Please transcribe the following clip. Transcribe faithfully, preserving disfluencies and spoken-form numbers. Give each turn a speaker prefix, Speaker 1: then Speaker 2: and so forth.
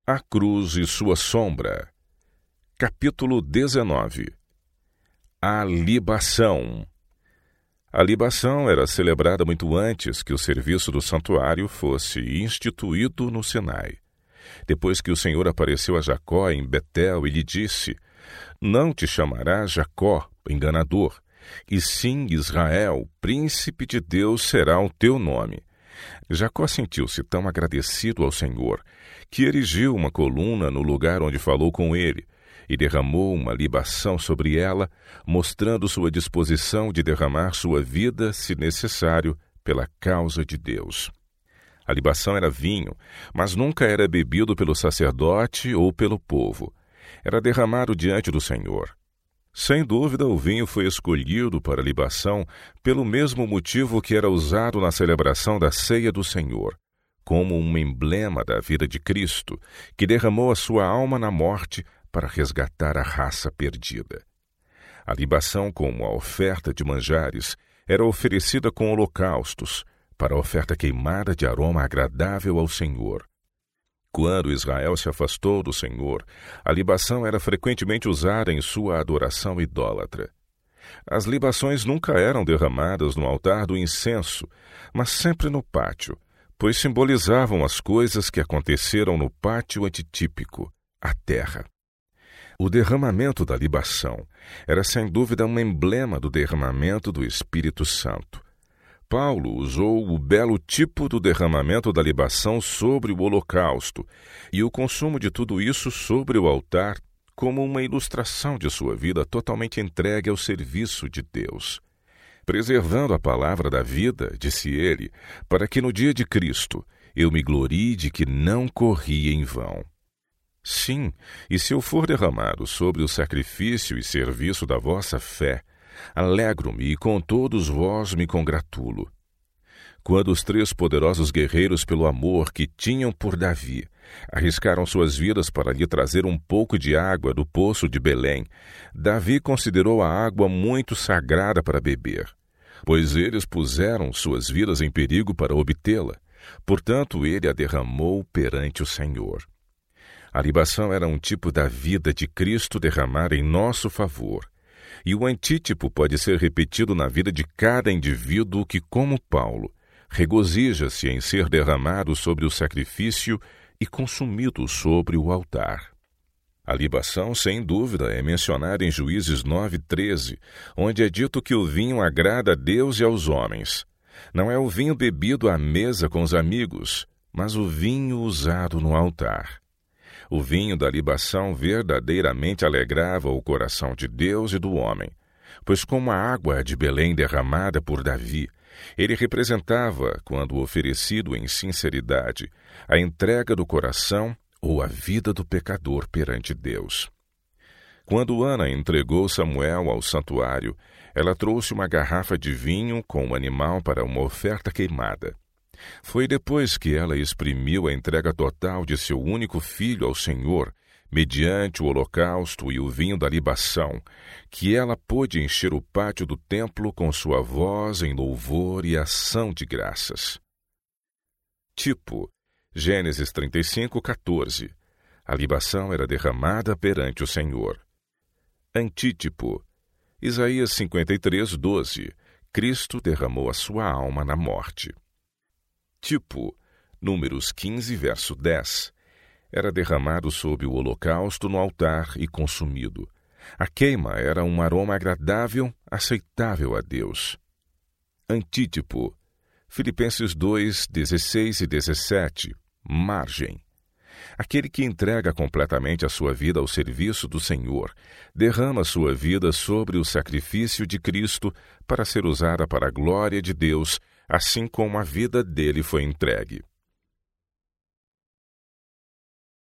Speaker 1: A cruz e sua sombra. Capítulo dezenove. A libação. A libação era celebrada muito antes que o serviço do santuário fosse instituído no Sinai. Depois que o Senhor apareceu a Jacó em Betel e lhe disse: Não te chamarás Jacó, enganador, e sim Israel, príncipe de Deus será o teu nome. Jacó sentiu-se tão agradecido ao Senhor que erigiu uma coluna no lugar onde falou com ele e derramou uma libação sobre ela, mostrando sua disposição de derramar sua vida, se necessário, pela causa de Deus. A libação era vinho, mas nunca era bebido pelo sacerdote ou pelo povo. Era derramado diante do Senhor. Sem dúvida, o vinho foi escolhido para a libação pelo mesmo motivo que era usado na celebração da ceia do Senhor, como um emblema da vida de Cristo, que derramou a sua alma na morte para resgatar a raça perdida. A libação, como a oferta de manjares, era oferecida com holocaustos, para a oferta queimada de aroma agradável ao Senhor. Quando Israel se afastou do Senhor, a libação era frequentemente usada em sua adoração idólatra. As libações nunca eram derramadas no altar do incenso, mas sempre no pátio, pois simbolizavam as coisas que aconteceram no pátio antitípico, a terra. O derramamento da libação era sem dúvida um emblema do derramamento do Espírito Santo. Paulo usou o belo tipo do derramamento da libação sobre o holocausto e o consumo de tudo isso sobre o altar como uma ilustração de sua vida totalmente entregue ao serviço de Deus. Preservando a palavra da vida, disse ele, para que no dia de Cristo eu me glorie de que não corri em vão. Sim, e se eu for derramado sobre o sacrifício e serviço da vossa fé, alegro-me e com todos vós me congratulo. Quando os três poderosos guerreiros pelo amor que tinham por Davi arriscaram suas vidas para lhe trazer um pouco de água do poço de Belém, Davi considerou a água muito sagrada para beber, pois eles puseram suas vidas em perigo para obtê-la. Portanto, ele a derramou perante o Senhor. A libação era um tipo da vida de Cristo derramada em nosso favor. E o antítipo pode ser repetido na vida de cada indivíduo que, como Paulo, regozija-se em ser derramado sobre o sacrifício e consumido sobre o altar. A libação, sem dúvida, é mencionada em Juízes nove, treze, onde é dito que o vinho agrada a Deus e aos homens. Não é o vinho bebido à mesa com os amigos, mas o vinho usado no altar. O vinho da libação verdadeiramente alegrava o coração de Deus e do homem, pois como a água de Belém derramada por Davi, ele representava, quando oferecido em sinceridade, a entrega do coração ou a vida do pecador perante Deus. Quando Ana entregou Samuel ao santuário, ela trouxe uma garrafa de vinho com o animal para uma oferta queimada. Foi depois que ela exprimiu a entrega total de seu único filho ao Senhor, mediante o holocausto e o vinho da libação, que ela pôde encher o pátio do templo com sua voz em louvor e ação de graças. Tipo, Gênesis trinta e cinco, quatorze. A libação era derramada perante o Senhor. Antítipo, Isaías cinquenta e três, doze. Cristo derramou a sua alma na morte. Tipo, Números quinze, verso dez. Era derramado sob o holocausto no altar e consumido. A queima era um aroma agradável, aceitável a Deus. Antítipo, Filipenses dois, dezesseis e dezessete. Margem. Aquele que entrega completamente a sua vida ao serviço do Senhor, derrama sua vida sobre o sacrifício de Cristo para ser usada para a glória de Deus, assim como a vida dele foi entregue.